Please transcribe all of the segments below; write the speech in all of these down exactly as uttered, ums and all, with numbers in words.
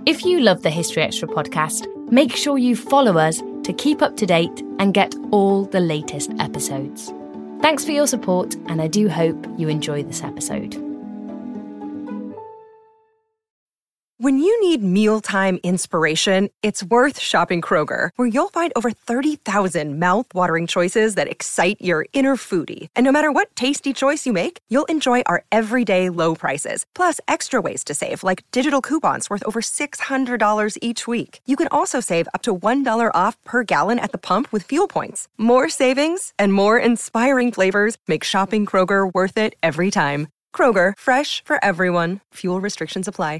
If you love the History Extra podcast, make sure you follow us to keep up to date and get all the latest episodes. Thanks for your support, and I do hope you enjoy this episode. When you need mealtime inspiration, it's worth shopping Kroger, where you'll find over thirty thousand mouth-watering choices that excite your inner foodie. And no matter what tasty choice you make, you'll enjoy our everyday low prices, plus extra ways to save, like digital coupons worth over six hundred dollars each week. You can also save up to one dollar off per gallon at the pump with fuel points. More savings and more inspiring flavors make shopping Kroger worth it every time. Kroger, fresh for everyone. Fuel restrictions apply.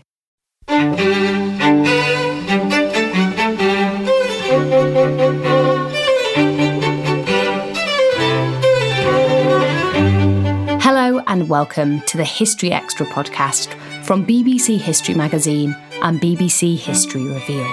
Hello and welcome to the History Extra podcast from B B C History Magazine and B B C History Revealed.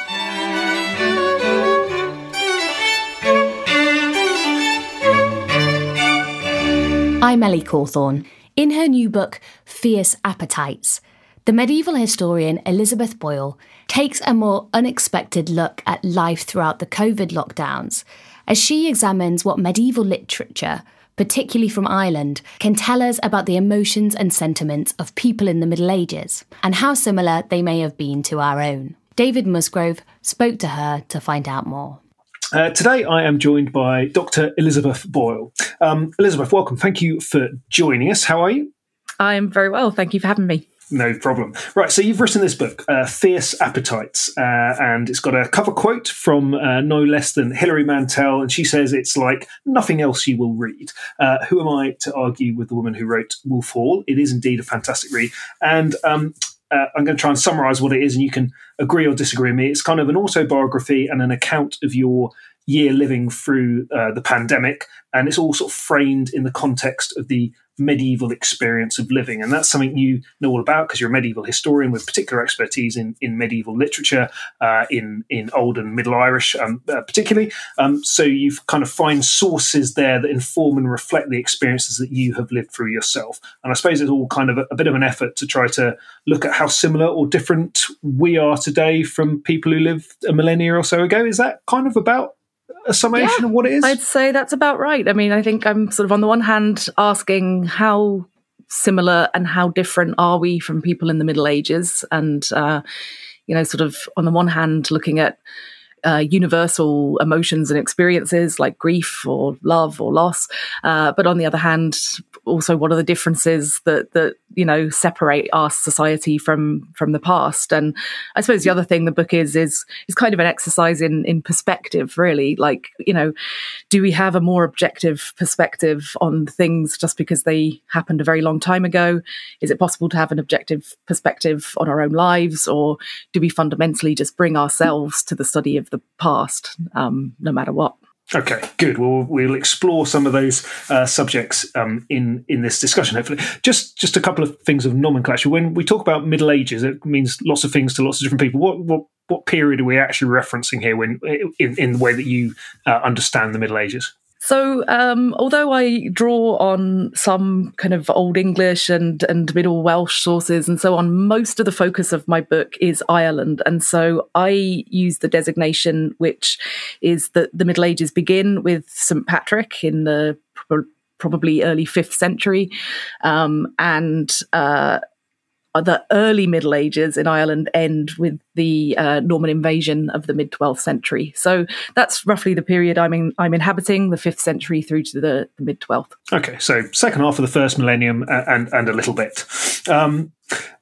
I'm Ellie Cawthorne. In her new book, Fierce Appetites, the medieval historian Elizabeth Boyle takes a more unexpected look at life throughout the COVID lockdowns as she examines what medieval literature, particularly from Ireland, can tell us about the emotions and sentiments of people in the Middle Ages and how similar they may have been to our own. David Musgrove spoke to her to find out more. Uh, today I am joined by Doctor Elizabeth Boyle. Um, Elizabeth, welcome. Thank you for joining us. How are you? I'm very well. Thank you for having me. No problem. Right, so you've written this book, uh, Fierce Appetites, uh, and it's got a cover quote from uh, no less than Hilary Mantel, and she says it's like nothing else you will read. Uh, who am I to argue with the woman who wrote Wolf Hall? It is indeed a fantastic read, and um, uh, I'm going to try and summarise what it is, and you can agree or disagree with me. It's kind of an autobiography and an account of your year living through uh, the pandemic, and it's all sort of framed in the context of the medieval experience of living. And that's something you know all about because you're a medieval historian with particular expertise in, in medieval literature, uh, in, in Old and Middle Irish um, uh, particularly. Um, so you've kind of find sources there that inform and reflect the experiences that you have lived through yourself. And I suppose it's all kind of a, a bit of an effort to try to look at how similar or different we are today from people who lived a millennia or so ago. Is that kind of about a summation yeah, of what it is? I'd say that's about right. I mean, I think I'm sort of on the one hand asking how similar and how different are we from people in the Middle Ages, and uh, you know, sort of on the one hand looking at uh, universal emotions and experiences like grief or love or loss, uh, but on the other hand, also what are the differences that that you know separate our society from from the past. And I suppose the other thing the book is is is kind of an exercise in in perspective, really. Like, you know, do we have a more objective perspective on things just because they happened a very long time ago? Is it possible to have an objective perspective on our own lives, or do we fundamentally just bring ourselves to the study of the past, um, no matter what? Okay, good. Well, we'll explore some of those uh, subjects um, in in this discussion, hopefully. Just just a couple of things of nomenclature. When we talk about Middle Ages, it means lots of things to lots of different people. What what, what period are we actually referencing here when in, in the way that you uh, understand the Middle Ages? So um, although I draw on some kind of Old English and, and Middle Welsh sources and so on, most of the focus of my book is Ireland. And so I use the designation, which is that the Middle Ages begin with Saint Patrick in the pro- probably early fifth century, um, and uh, the early Middle Ages in Ireland end with the uh, Norman invasion of the mid-twelfth century. So that's roughly the period I'm in, I'm inhabiting, the fifth century through to the, the mid-twelfth. Okay, so second half of the first millennium and, and a little bit. Um,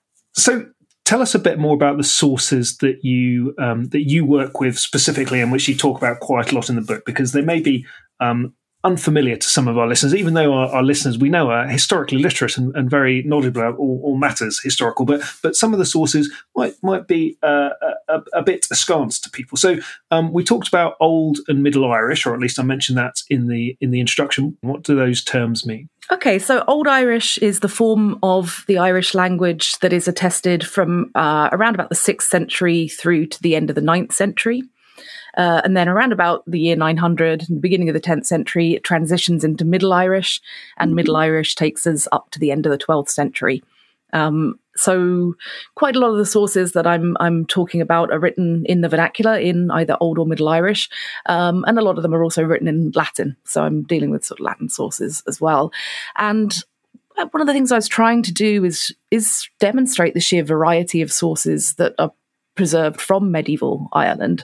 so tell us a bit more about the sources that you um, that you work with specifically, and which you talk about quite a lot in the book, because they may be um, unfamiliar to some of our listeners, even though our, our listeners we know are historically literate and, and very knowledgeable about all, all matters historical, but but some of the sources might might be uh, a, a bit askance to people. So um, we talked about Old and Middle Irish, or at least I mentioned that in the in the introduction. What do those terms mean? Okay, so Old Irish is the form of the Irish language that is attested from uh, around about the sixth century through to the end of the ninth century. Uh, and then around about the year nine hundred, the beginning of the tenth century, it transitions into Middle Irish, and Middle Irish takes us up to the end of the twelfth century. Um, so quite a lot of the sources that I'm I'm talking about are written in the vernacular, in either Old or Middle Irish, um, and a lot of them are also written in Latin. So I'm dealing with sort of Latin sources as well. And one of the things I was trying to do is is demonstrate the sheer variety of sources that are preserved from medieval Ireland.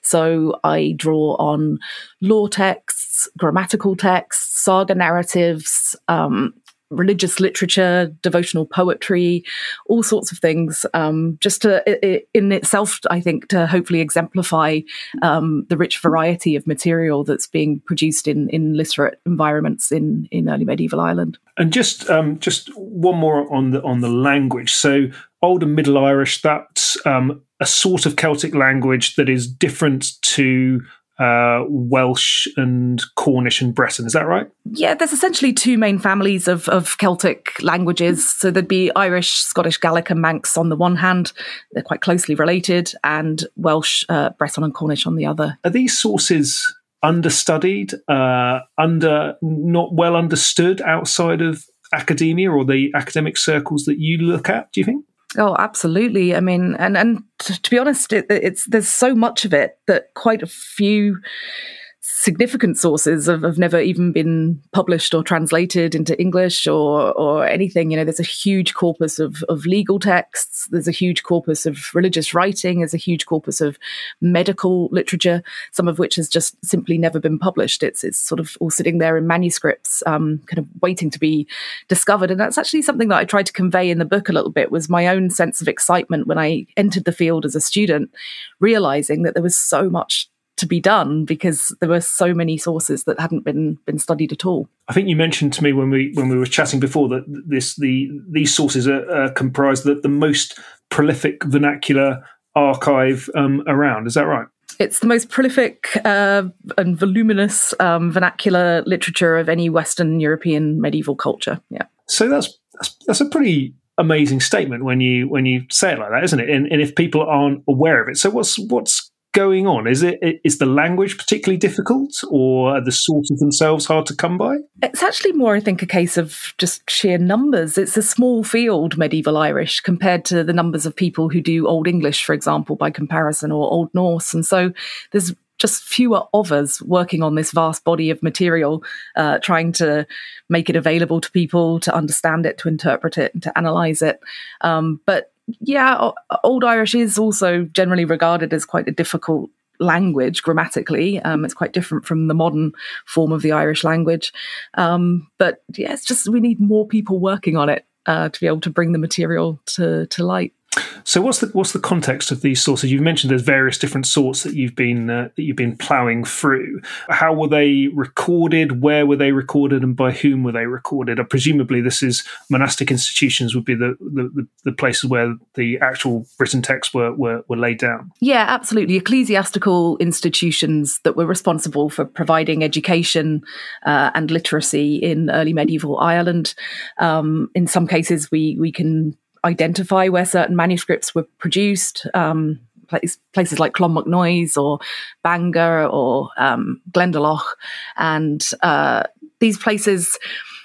So I draw on law texts, grammatical texts, saga narratives, um, religious literature, devotional poetry, all sorts of things, um, just to, it, in itself, I think, to hopefully exemplify um, the rich variety of material that's being produced in, in literate environments in, in early medieval Ireland. And just um, just one more on the on the language. So Old and Middle Irish, that's um, a sort of Celtic language that is different to uh, Welsh and Cornish and Breton. Is that right? Yeah, there's essentially two main families of, of Celtic languages. So there'd be Irish, Scottish, Gaelic and Manx on the one hand. They're quite closely related. And Welsh, uh, Breton and Cornish on the other. Are these sources understudied, uh, under not well understood outside of academia or the academic circles that you look at, do you think? Oh, absolutely. I mean, and and to, to be honest, it, it's there's so much of it that quite a few significant sources have, have never even been published or translated into English or or anything. You know, there's a huge corpus of, of legal texts. There's a huge corpus of religious writing. There's a huge corpus of medical literature, some of which has just simply never been published. It's it's sort of all sitting there in manuscripts, um, kind of waiting to be discovered. And that's actually something that I tried to convey in the book a little bit, was my own sense of excitement when I entered the field as a student, realizing that there was so much to be done because there were so many sources that hadn't been been studied at all. I think you mentioned to me when we when we were chatting before that this the these sources are uh, comprise the, the most prolific vernacular archive um, around. Is that right? It's the most prolific uh, and voluminous um, vernacular literature of any Western European medieval culture. Yeah. So that's that's, that's a pretty amazing statement when you when you say it like that, isn't it? And, and if people aren't aware of it, so what's what's going on? Is it is the language particularly difficult, or are the sources themselves hard to come by? It's actually more, I think, a case of just sheer numbers. It's a small field, medieval Irish, compared to the numbers of people who do Old English, for example, by comparison, or Old Norse. And so there's just fewer of us working on this vast body of material, uh, trying to make it available to people, to understand it, to interpret it, and to analyse it. Um, but yeah, Old Irish is also generally regarded as quite a difficult language grammatically. Um, it's quite different from the modern form of the Irish language. Um, but yeah, it's just we need more people working on it uh, to be able to bring the material to, to light. So what's the what's the context of these sources? You've mentioned there's various different sorts that you've been uh, that you've been ploughing through. How were they recorded? Where were they recorded? And by whom were they recorded? Uh, presumably, this is monastic institutions would be the, the, the places where the actual written texts were, were were laid down. Yeah, absolutely. Ecclesiastical institutions that were responsible for providing education uh, and literacy in early medieval Ireland. Um, in some cases, we we can identify where certain manuscripts were produced, um, place, places like Clonmacnoise or Bangor or um, Glendalough. And uh, these places,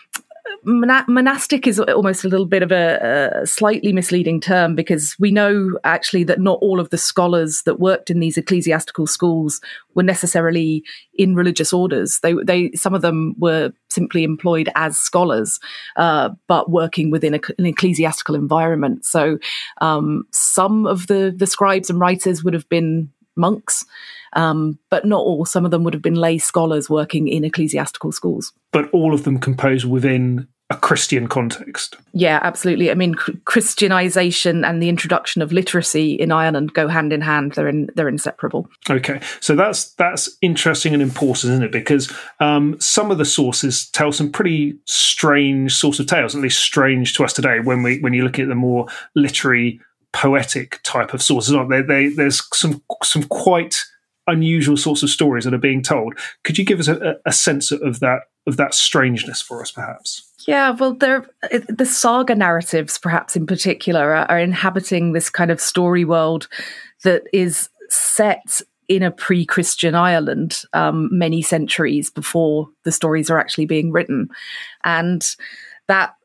Mon- monastic is almost a little bit of a, a slightly misleading term, because we know actually that not all of the scholars that worked in these ecclesiastical schools were necessarily in religious orders. They, they, some of them were simply employed as scholars, uh, but working within a, an ecclesiastical environment. So um, some of the, the scribes and writers would have been monks, um, but not all. Some of them would have been lay scholars working in ecclesiastical schools. But all of them composed within a Christian context. Yeah, absolutely. I mean, Christianization and the introduction of literacy in Ireland go hand in hand. They're in, they're inseparable. Okay, so that's that's interesting and important, isn't it? Because um, some of the sources tell some pretty strange sorts of tales, at least strange to us today. When we when you look at the more literary, poetic type of sources, aren't they? They there's some some quite unusual sorts of stories that are being told. Could you give us a, a sense of that of that strangeness for us, perhaps? Yeah, well, they're, the saga narratives, perhaps in particular, are, are inhabiting this kind of story world that is set in a pre-Christian Ireland, um, many centuries before the stories are actually being written. And that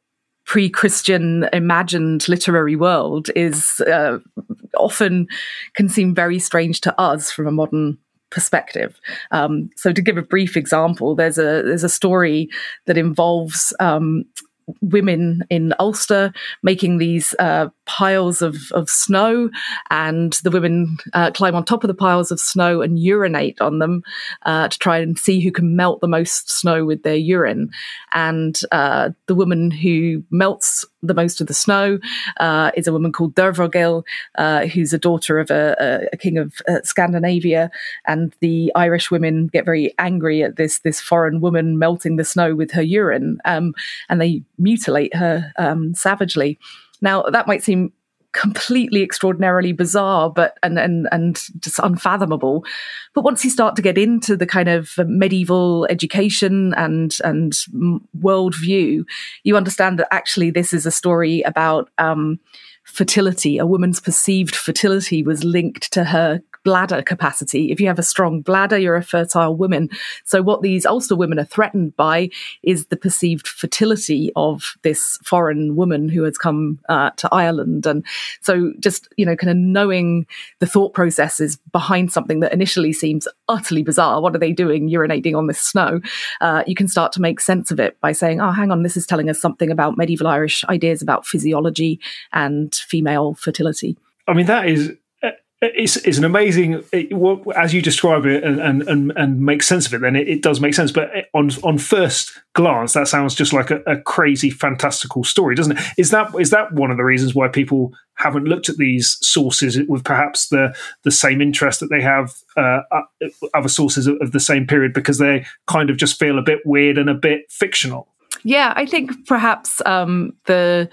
pre-Christian imagined literary world is uh, often can seem very strange to us from a modern perspective. Um, so to give a brief example, there's a there's a story that involves um, women in Ulster making these uh, piles of, of snow, and the women uh, climb on top of the piles of snow and urinate on them uh, to try and see who can melt the most snow with their urine. And uh, the woman who melts the most of the snow uh, is a woman called Dervogel, uh, who's a daughter of a, a king of uh, Scandinavia. And the Irish women get very angry at this this foreign woman melting the snow with her urine, um, and they mutilate her um, savagely. Now, that might seem completely extraordinarily bizarre, but and and and just unfathomable. But once you start to get into the kind of medieval education and and worldview, you understand that actually this is a story about um, fertility. A woman's perceived fertility was linked to her bladder capacity. If you have a strong bladder, you're a fertile woman. So what these Ulster women are threatened by is the perceived fertility of this foreign woman who has come uh, to Ireland. And so just, you know, kind of knowing the thought processes behind something that initially seems utterly bizarre. What are they doing urinating on this snow? Uh, you can start to make sense of it by saying, oh, hang on, this is telling us something about medieval Irish ideas about physiology and female fertility. I mean, that is... It's, it's an amazing, it, as you describe it and and, and, and make sense of it, then it, it does make sense. But on on first glance, that sounds just like a, a crazy, fantastical story, doesn't it? Is that is that one of the reasons why people haven't looked at these sources with perhaps the, the same interest that they have uh, other sources of, of the same period, because they kind of just feel a bit weird and a bit fictional? Yeah, I think perhaps um, the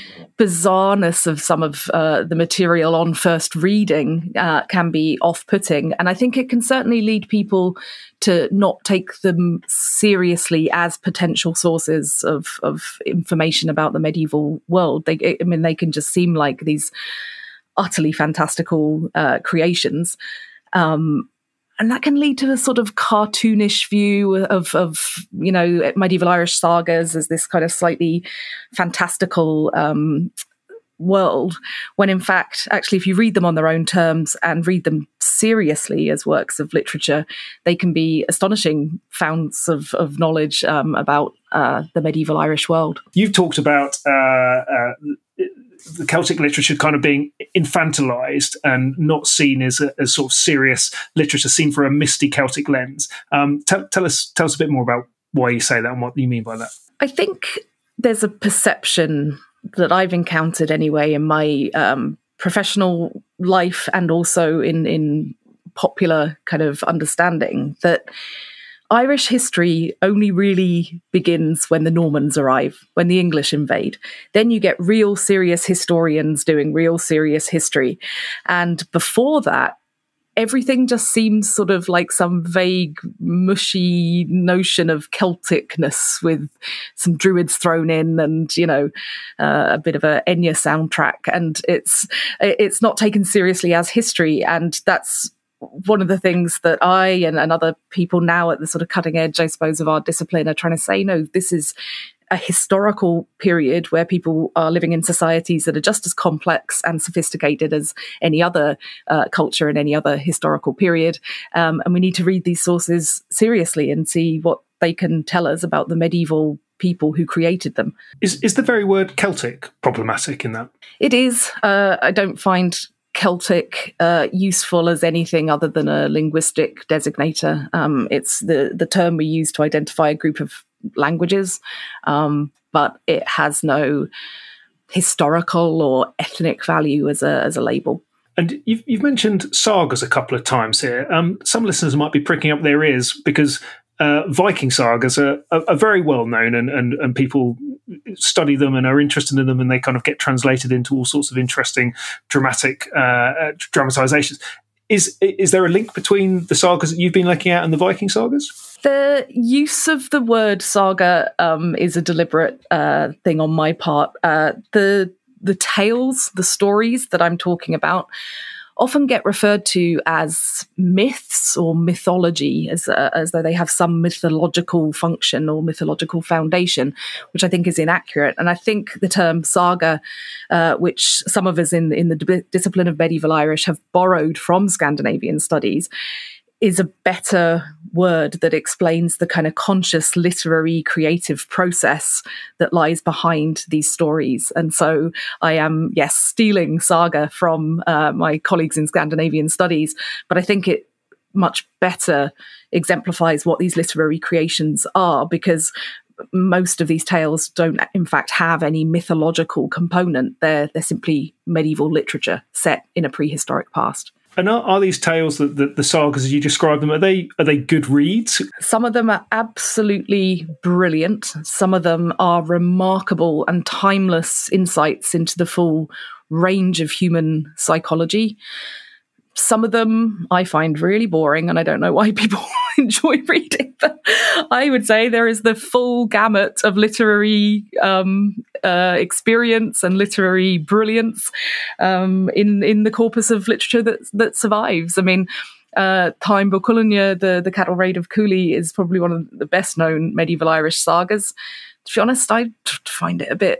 bizarreness of some of uh, the material on first reading uh, can be off-putting. And I think it can certainly lead people to not take them seriously as potential sources of, of information about the medieval world. They, I mean, they can just seem like these utterly fantastical uh, creations. Um And that can lead to a sort of cartoonish view of, of, you know, medieval Irish sagas as this kind of slightly fantastical um, world, when in fact, actually, if you read them on their own terms and read them seriously as works of literature, they can be astonishing founts of, of knowledge um, about uh, the medieval Irish world. You've talked about uh, uh, the Celtic literature kind of being infantilized and not seen as a as sort of serious literature, seen through a misty Celtic lens. Um, tell, tell us tell us a bit more about why you say that and what you mean by that. I think there's a perception that I've encountered anyway in my um, professional life and also in, in popular kind of understanding that Irish history only really begins when the Normans arrive, when the English invade. Then you get real serious historians doing real serious history. And before that, everything just seems sort of like some vague, mushy notion of Celticness with some druids thrown in and, you know, uh, a bit of a Enya soundtrack. And it's it's not taken seriously as history. And that's one of the things that I and, and other people now at the sort of cutting edge, I suppose, of our discipline are trying to say, no, this is a historical period where people are living in societies that are just as complex and sophisticated as any other uh, culture in any other historical period. Um, and we need to read these sources seriously and see what they can tell us about the medieval people who created them. Is, is the very word Celtic problematic in that? It is. Uh, I don't find Celtic uh, useful as anything other than a linguistic designator. Um, it's the, the term we use to identify a group of languages, um, but it has no historical or ethnic value as a as a label. And you've, you've mentioned sagas a couple of times here. Um, some listeners might be pricking up their ears because uh, Viking sagas are, are, are very well known, and, and, and people study them and are interested in them, and they kind of get translated into all sorts of interesting dramatic uh, dramatizations. Is is there a link between the sagas that you've been looking at and the Viking sagas? The use of the word saga um, is a deliberate uh, thing on my part. Uh, the the tales, the stories that I'm talking about often get referred to as myths or mythology, as uh, as though they have some mythological function or mythological foundation, which I think is inaccurate. And I think the term saga, uh, which some of us in in the d- discipline of medieval Irish have borrowed from Scandinavian studies, is a better word that explains the kind of conscious literary creative process that lies behind these stories. And so I am, yes, stealing saga from uh, my colleagues in Scandinavian studies, but I think it much better exemplifies what these literary creations are, because most of these tales don't in fact have any mythological component. They're, they're simply medieval literature set in a prehistoric past. And are, are these tales, that the, the sagas as you describe them, are they are they good reads? Some of them are absolutely brilliant. Some of them are remarkable and timeless insights into the full range of human psychology. Some of them I find really boring, and I don't know why people enjoy reading them. I would say there is the full gamut of literary um, uh, experience and literary brilliance um, in in the corpus of literature that that survives. I mean, uh, Táim Bó Cúailnge, the the Cattle Raid of Cooley, is probably one of the best known medieval Irish sagas. To be honest, I find it a bit.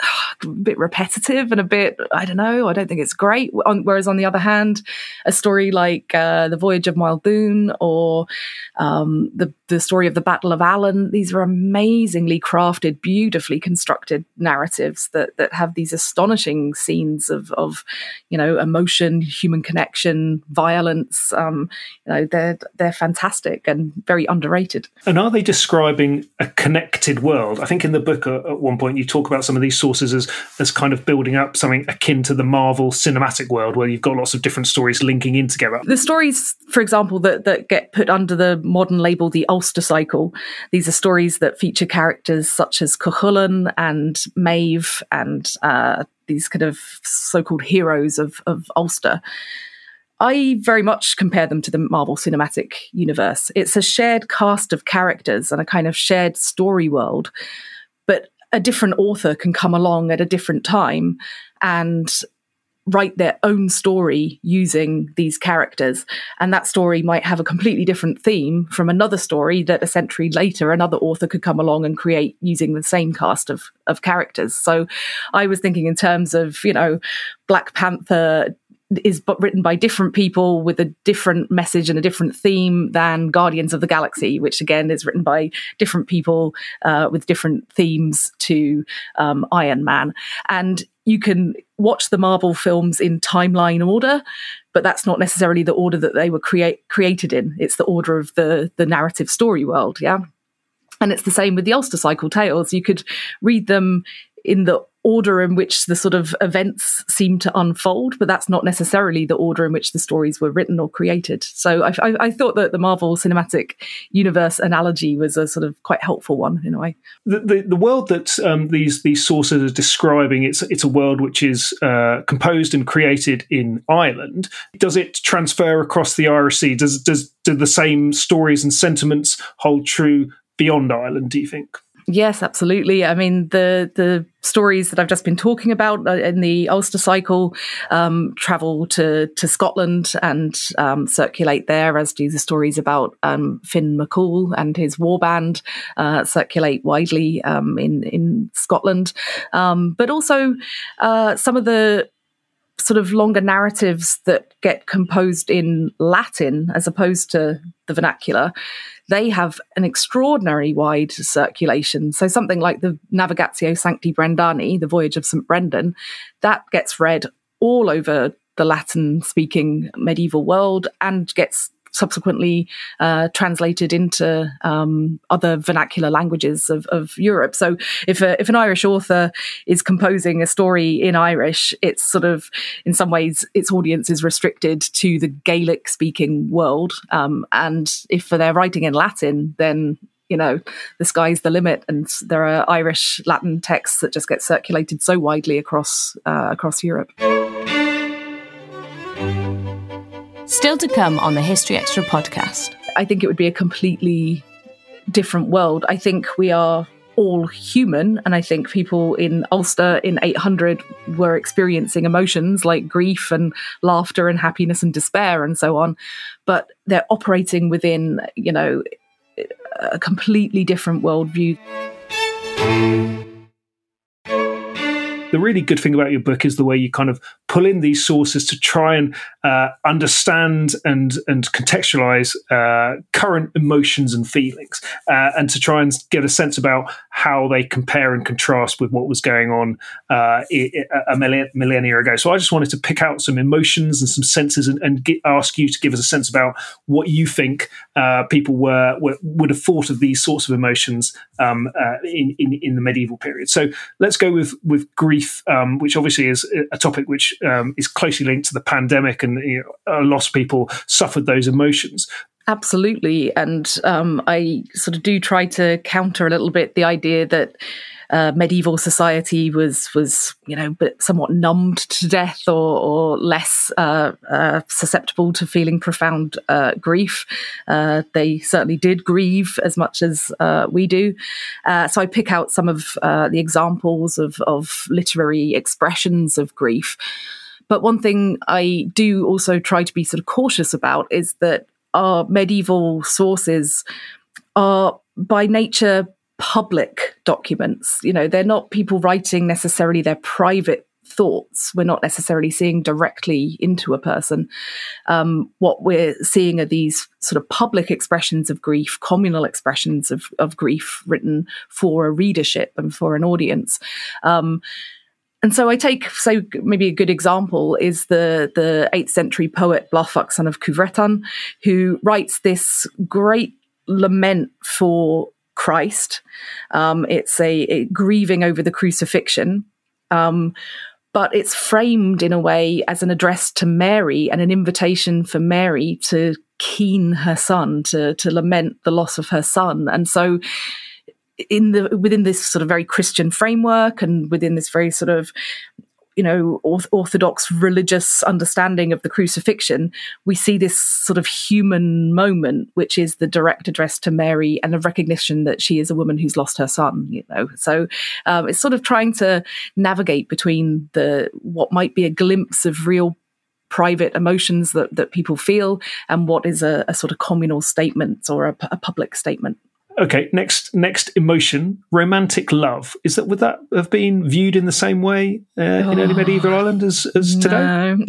a bit repetitive and a bit, I don't know, I don't think it's great. Whereas on the other hand, a story like uh, The Voyage of Muldoon or um, the, the story of the Battle of Allen, these are amazingly crafted, beautifully constructed narratives that that have these astonishing scenes of, of you know, emotion, human connection, violence. Um, you know, they're, they're fantastic and very underrated. And are they describing a connected world? I think in the book uh, at one point you talk about some of these sources as, as kind of building up something akin to the Marvel cinematic world, where you've got lots of different stories linking in together. The stories, for example, that, that get put under the modern label, the Ulster Cycle, these are stories that feature characters such as Cuchulainn and Maeve and uh, these kind of so-called heroes of, of Ulster. I very much compare them to the Marvel Cinematic Universe. It's a shared cast of characters and a kind of shared story world, but a different author can come along at a different time and write their own story using these characters. And that story might have a completely different theme from another story that a century later another author could come along and create using the same cast of, of characters. So I was thinking in terms of, you know, Black Panther is written by different people with a different message and a different theme than Guardians of the Galaxy, which again is written by different people uh, with different themes to um, Iron Man. And you can watch the Marvel films in timeline order, but that's not necessarily the order that they were create, created in. It's the order of the, the narrative story world, yeah? And it's the same with the Ulster Cycle tales. You could read them in the order in which the sort of events seem to unfold, but that's not necessarily the order in which the stories were written or created. So I, I, I thought that the Marvel Cinematic Universe analogy was a sort of quite helpful one in a way. The the, the world that um, these these sources are describing, it's it's a world which is uh, composed and created in Ireland. Does it transfer across the Irish Sea? Does does do the same stories and sentiments hold true beyond Ireland, do you think? Yes, absolutely. I mean, the the stories that I've just been talking about in the Ulster Cycle um, travel to, to Scotland and um, circulate there, as do the stories about um, Finn McCool and his warband uh, circulate widely um, in, in Scotland. Um, but also uh, some of the sort of longer narratives that get composed in Latin as opposed to the vernacular, they have an extraordinary wide circulation. So something like the Navigatio Sancti Brendani, the Voyage of Saint Brendan, that gets read all over the Latin-speaking medieval world and gets subsequently uh, translated into um, other vernacular languages of, of Europe. So if a, if an Irish author is composing a story in Irish, it's sort of, in some ways, its audience is restricted to the Gaelic-speaking world. Um, and if they're writing in Latin, then, you know, the sky's the limit. And there are Irish Latin texts that just get circulated so widely across uh, across Europe. Still to come on the History Extra podcast. I think it would be a completely different world. I think we are all human, and I think people in Ulster in eight hundred were experiencing emotions like grief and laughter and happiness and despair and so on, but they're operating within, you know, a completely different worldview. The really good thing about your book is the way you kind of pull in these sources to try and uh, understand and and contextualize uh, current emotions and feelings, uh, and to try and get a sense about how they compare and contrast with what was going on uh, a millennia ago. So I just wanted to pick out some emotions and some senses and, and get, ask you to give us a sense about what you think uh, people were, were would have thought of these sorts of emotions um, uh, in, in in the medieval period. So let's go with with grief. Um, which obviously is a topic which um, is closely linked to the pandemic, and you know, a lot of people suffered those emotions. Absolutely. And um, I sort of do try to counter a little bit the idea that uh, medieval society was, was you know, but somewhat numbed to death or, or less uh, uh, susceptible to feeling profound uh, grief. Uh, they certainly did grieve as much as uh, we do. Uh, so I pick out some of uh, the examples of, of literary expressions of grief. But one thing I do also try to be sort of cautious about is that our medieval sources are by nature public documents. You know, they're not people writing necessarily their private thoughts. We're not necessarily seeing directly into a person. Um, what we're seeing are these sort of public expressions of grief, communal expressions of, of grief written for a readership and for an audience. Um, And so I take, so maybe a good example is the, the eighth century poet Blafaq, son of Cuvretan, who writes this great lament for Christ. Um, it's a, a grieving over the crucifixion, um, but it's framed in a way as an address to Mary and an invitation for Mary to keen her son, to, to lament the loss of her son. And so in the within this sort of very Christian framework and within this very sort of, you know, orthodox religious understanding of the crucifixion, we see this sort of human moment, which is the direct address to Mary and a recognition that she is a woman who's lost her son, you know. So um, it's sort of trying to navigate between the what might be a glimpse of real private emotions that, that people feel and what is a, a sort of communal statement or a, a public statement. Okay, next next emotion, romantic love. Is that would that have been viewed in the same way uh, oh, in early medieval Ireland as, as today? No,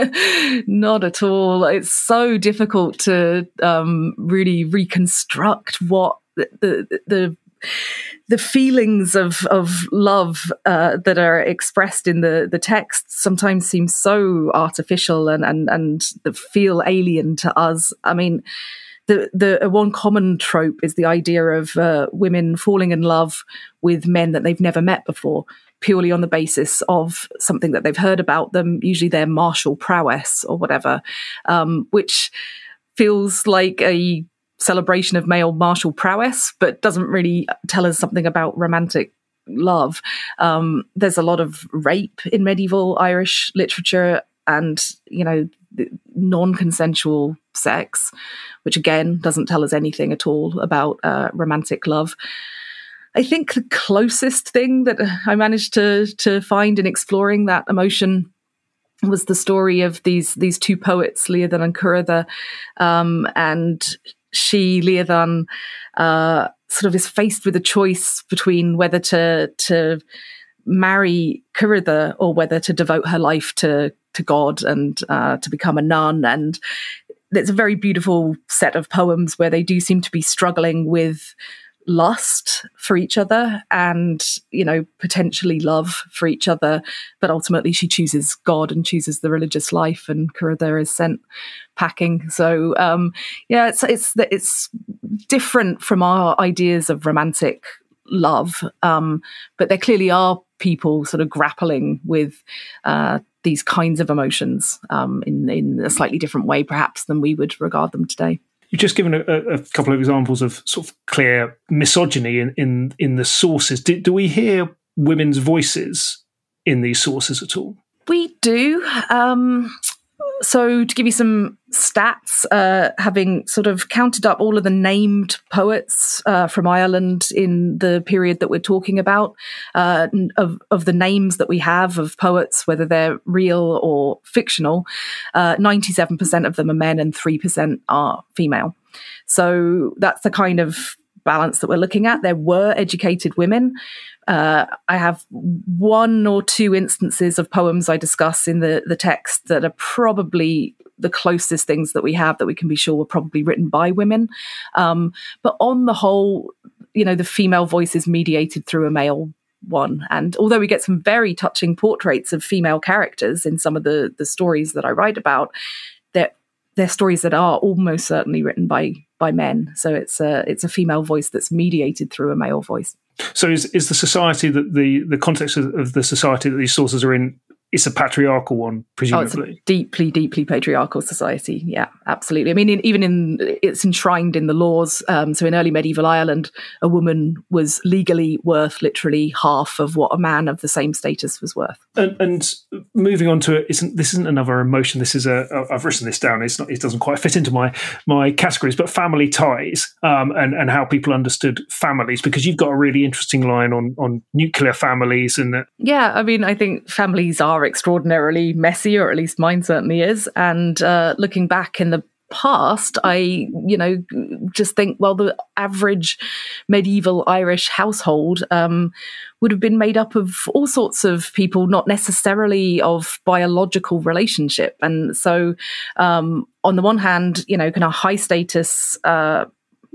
not at all. It's so difficult to um, really reconstruct what the the, the the feelings of of love uh, that are expressed in the the text sometimes seem so artificial and and and feel alien to us. I mean, The the one common trope is the idea of uh, women falling in love with men that they've never met before, purely on the basis of something that they've heard about them, usually their martial prowess or whatever, um, which feels like a celebration of male martial prowess, but doesn't really tell us something about romantic love. Um, there's a lot of rape in medieval Irish literature and, you know, non-consensual sex, which again doesn't tell us anything at all about uh, romantic love. I think the closest thing that I managed to to find in exploring that emotion was the story of these these two poets, Liadhan and Cuireadh, um, and she, Liadhan, uh, sort of is faced with a choice between whether to to marry Cuireadh or whether to devote her life to to God and uh, to become a nun. And it's a very beautiful set of poems where they do seem to be struggling with lust for each other and, you know, potentially love for each other. But ultimately she chooses God and chooses the religious life, and Cuireadh is sent packing. So, um, yeah, it's, it's, it's different from our ideas of romantic love. Um, but there clearly are people sort of grappling with uh, these kinds of emotions um, in, in a slightly different way, perhaps, than we would regard them today. You've just given a, a couple of examples of sort of clear misogyny in, in, in the sources. Do, do we hear women's voices in these sources at all? We do. Um, so to give you some stats, uh, having sort of counted up all of the named poets uh, from Ireland in the period that we're talking about, uh, of, of the names that we have of poets, whether they're real or fictional, uh, ninety-seven percent of them are men and three percent are female. So that's the kind of balance that we're looking at. There were educated women. Uh, I have one or two instances of poems I discuss in the, the text that are probably the closest things that we have that we can be sure were probably written by women. Um, but on the whole, you know, the female voice is mediated through a male one. And although we get some very touching portraits of female characters in some of the, the stories that I write about, they're, they're stories that are almost certainly written by by men. So it's a, it's a female voice that's mediated through a male voice. So is is the society that the, the context of, of the society that these sources are in, it's a patriarchal one, presumably? Oh, it's a deeply, deeply patriarchal society. Yeah, absolutely. I mean, in, even in, it's enshrined in the laws. Um, so in early medieval Ireland, a woman was legally worth literally half of what a man of the same status was worth. And, and moving on to it, isn't this isn't another emotion? This is a. I've written this down. It's not. It doesn't quite fit into my my categories, but family ties um, and and how people understood families. Because you've got a really interesting line on on nuclear families and. Uh, yeah, I mean, I think families are extraordinarily messy, or at least mine certainly is. And uh, looking back in the past, I, you know, just think, well, the average medieval Irish household um, would have been made up of all sorts of people, not necessarily of biological relationship. And so um, on the one hand, you know, kind of high status uh,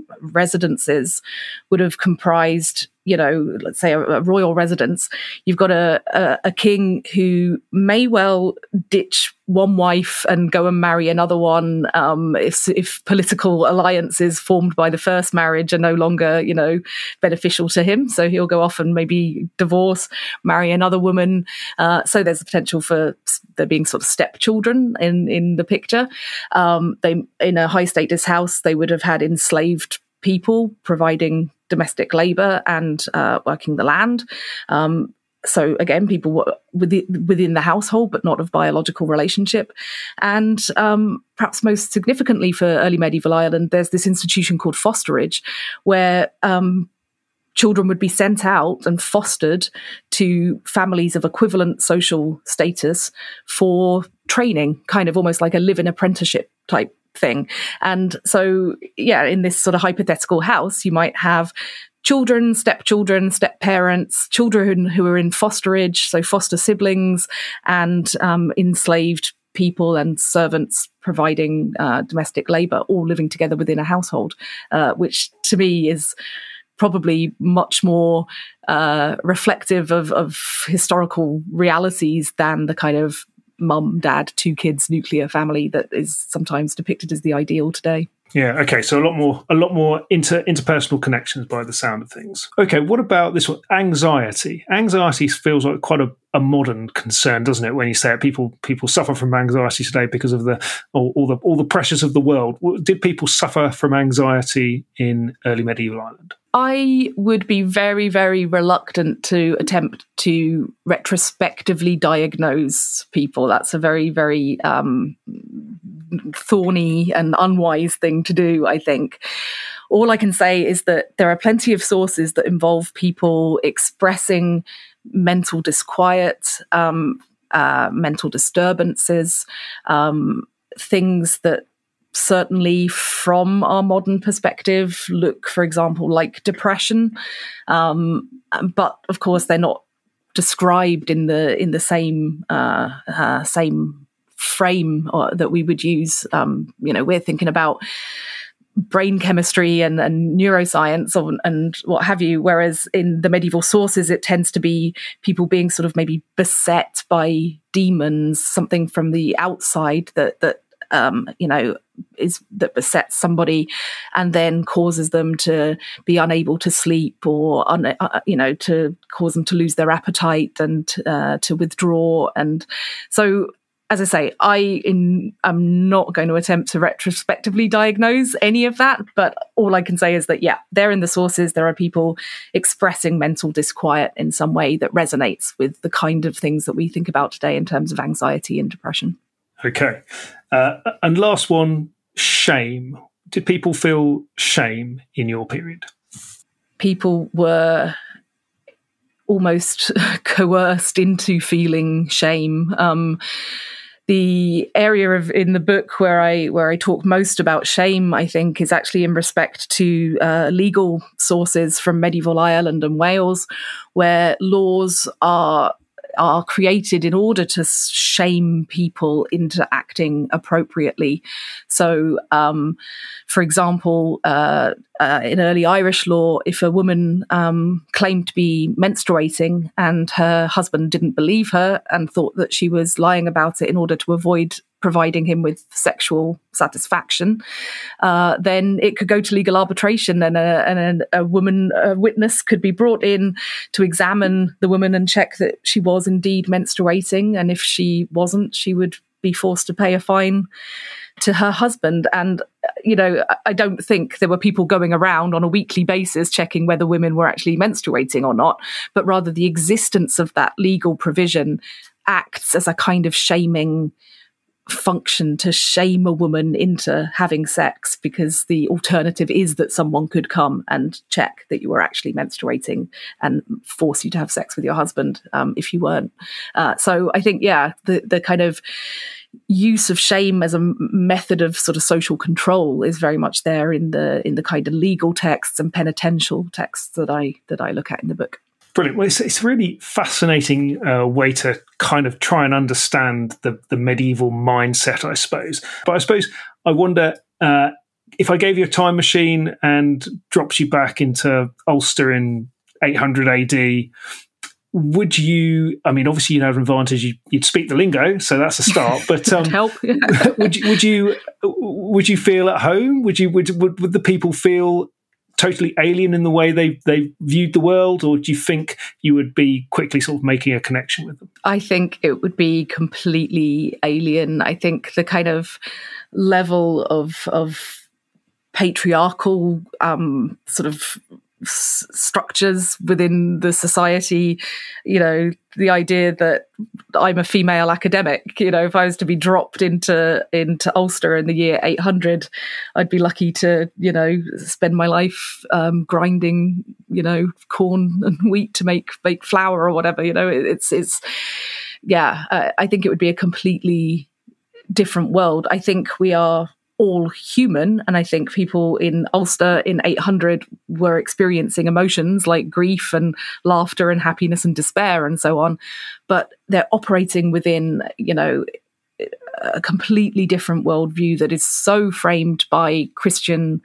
residences would have comprised, you know, let's say a, a royal residence. You've got a, a, a king who may well ditch one wife and go and marry another one um, if, if political alliances formed by the first marriage are no longer, you know, beneficial to him. So he'll go off and maybe divorce, marry another woman. Uh, so there's the potential for there being sort of stepchildren in, in the picture. Um, they in a high status house, they would have had enslaved people providing domestic labour and uh, working the land. Um, so again, people were within, within the household, but not of biological relationship. And um, perhaps most significantly for early medieval Ireland, there's this institution called fosterage, where um, children would be sent out and fostered to families of equivalent social status for training, kind of almost like a live-in apprenticeship type thing. And so, yeah, in this sort of hypothetical house, you might have children, stepchildren, step-parents, children who are in fosterage, so foster siblings, and um, enslaved people and servants providing uh, domestic labour, all living together within a household, uh, which to me is probably much more uh, reflective of, of historical realities than the kind of mum, dad, two kids, nuclear family that is sometimes depicted as the ideal today. Yeah. Okay. So a lot more, a lot more inter interpersonal connections by the sound of things. Okay. What about this one? Anxiety. Anxiety feels like quite a, a modern concern, doesn't it? When you say it, people people suffer from anxiety today because of the all, all the all the pressures of the world. Did people suffer from anxiety in early medieval Ireland? I would be very, very reluctant to attempt to retrospectively diagnose people. That's a very, very um, thorny and unwise thing to do, I think. All I can say is that there are plenty of sources that involve people expressing mental disquiet, um, uh, mental disturbances, um, things that certainly from our modern perspective look, for example, like depression. Um, but of course, they're not described in the in the same uh, uh, same frame or, that we would use. Um, you know, we're thinking about brain chemistry and, and neuroscience or, and what have you, whereas in the medieval sources, it tends to be people being sort of maybe beset by demons, something from the outside that that um, you know, is that besets somebody and then causes them to be unable to sleep or, un, uh, you know, to cause them to lose their appetite and uh, to withdraw. And so, as I say, I in, am not going to attempt to retrospectively diagnose any of that, but all I can say is that, yeah, there in the sources, there are people expressing mental disquiet in some way that resonates with the kind of things that we think about today in terms of anxiety and depression. Okay. Uh, and last one, shame. Did people feel shame in your period? People were almost coerced into feeling shame. Um, the area of in the book where I where I talk most about shame, I think, is actually in respect to uh, legal sources from medieval Ireland and Wales, where laws are are created in order to shame people into acting appropriately. So, um, for example, uh, uh, in early Irish law, if a woman um, claimed to be menstruating and her husband didn't believe her and thought that she was lying about it in order to avoid providing him with sexual satisfaction, uh, then it could go to legal arbitration, and a, and a, a woman, a witness could be brought in to examine the woman and check that she was indeed menstruating. And if she wasn't, she would be forced to pay a fine to her husband. And, you know, I don't think there were people going around on a weekly basis checking whether women were actually menstruating or not, but rather the existence of that legal provision acts as a kind of shaming function to shame a woman into having sex, because the alternative is that someone could come and check that you were actually menstruating and force you to have sex with your husband um, if you weren't. Uh, so I think, yeah, the the kind of use of shame as a method of sort of social control is very much there in the in the kind of legal texts and penitential texts that I that I look at in the book. Brilliant. Well, it's, it's a really fascinating uh, way to kind of try and understand the, the medieval mindset, I suppose. But I suppose I wonder uh, if I gave you a time machine and dropped you back into Ulster in eight hundred A D, would you, I mean, obviously you'd have an advantage, you'd, you'd speak the lingo, so that's a start, but um, help. would, you, would, you, would you feel at home? Would, you, would, would, would the people feel totally alien in the way they they viewed the world, or do you think you would be quickly sort of making a connection with them? I think it would be completely alien. I think the kind of level of of patriarchal um, sort of s- structures within the society, you know, the idea that I'm a female academic, you know, if I was to be dropped into into Ulster in the year eight hundred, I'd be lucky to, you know, spend my life um, grinding, you know, corn and wheat to make make flour or whatever. You know, it, it's it's yeah. Uh, I think it would be a completely different world. I think we are all human, and I think people in Ulster in eight hundred were experiencing emotions like grief and laughter and happiness and despair and so on, but they're operating within, you know, a completely different worldview that is so framed by Christian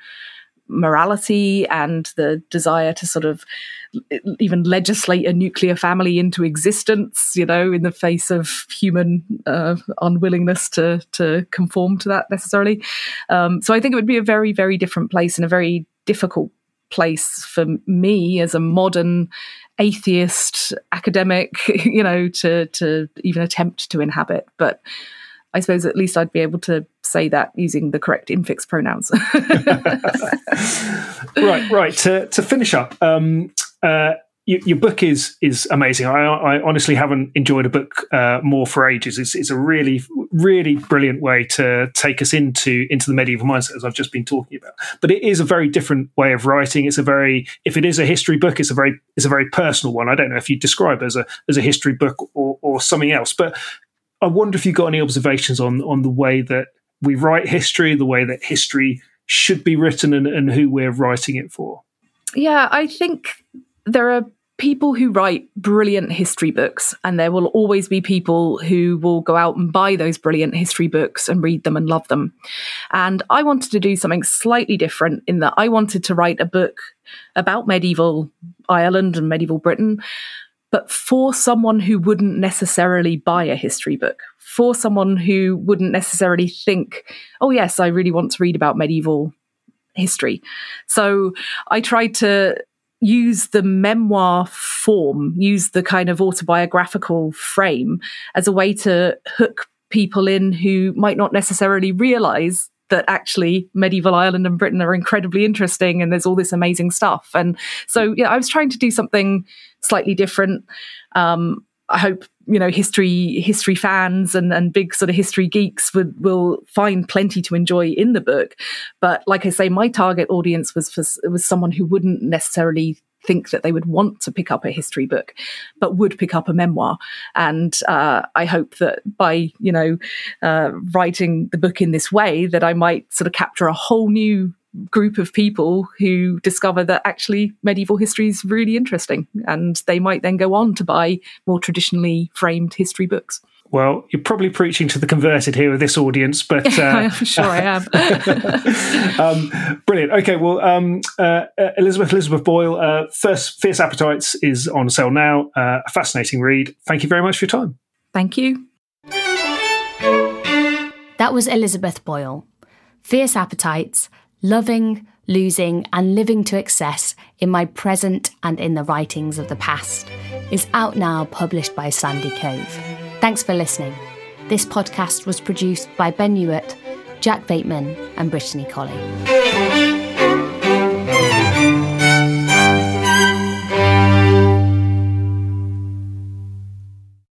morality and the desire to sort of even legislate a nuclear family into existence, you know, in the face of human uh, unwillingness to to conform to that necessarily. Um, so I think it would be a very, very different place, and a very difficult place for me as a modern atheist academic, you know, to to even attempt to inhabit. But I suppose at least I'd be able to say that using the correct infix pronouns. right, right. To to finish up, um, uh, you, your book is is amazing. I, I honestly haven't enjoyed a book uh, more for ages. It's, it's a really, really brilliant way to take us into into the medieval mindset, as I've just been talking about. But it is a very different way of writing. It's a very, if it is a history book, it's a very it's a very personal one. I don't know if you describe it as a as a history book or or something else, but I wonder if you've got any observations on on the way that we write history, the way that history should be written, and, and who we're writing it for. Yeah, I think there are people who write brilliant history books, and there will always be people who will go out and buy those brilliant history books and read them and love them. And I wanted to do something slightly different, in that I wanted to write a book about medieval Ireland and medieval Britain, but for someone who wouldn't necessarily buy a history book, for someone who wouldn't necessarily think, oh yes, I really want to read about medieval history. So I tried to use the memoir form, use the kind of autobiographical frame as a way to hook people in who might not necessarily realize that actually medieval Ireland and Britain are incredibly interesting and there's all this amazing stuff. And so, yeah, I was trying to do something slightly different. Um, I hope you know, history history fans and, and big sort of history geeks would will find plenty to enjoy in the book. But like I say, my target audience was for, was someone who wouldn't necessarily think that they would want to pick up a history book, but would pick up a memoir. And uh, I hope that by, you know, uh, writing the book in this way, that I might sort of capture a whole new group of people who discover that actually medieval history is really interesting, and they might then go on to buy more traditionally framed history books. Well, you're probably preaching to the converted here with this audience, but uh, I'm sure I am. um, brilliant. Okay, well, um, uh, Elizabeth Elizabeth Boyle, uh, first Fierce Appetites is on sale now. Uh, a fascinating read. Thank you very much for your time. Thank you. That was Elizabeth Boyle. Fierce Appetites: Loving, Losing and Living to Excess in My Present and in the Writings of the Past is out now, published by Sandy Cove. Thanks for listening. This podcast was produced by Ben Hewitt, Jack Bateman and Brittany Colley.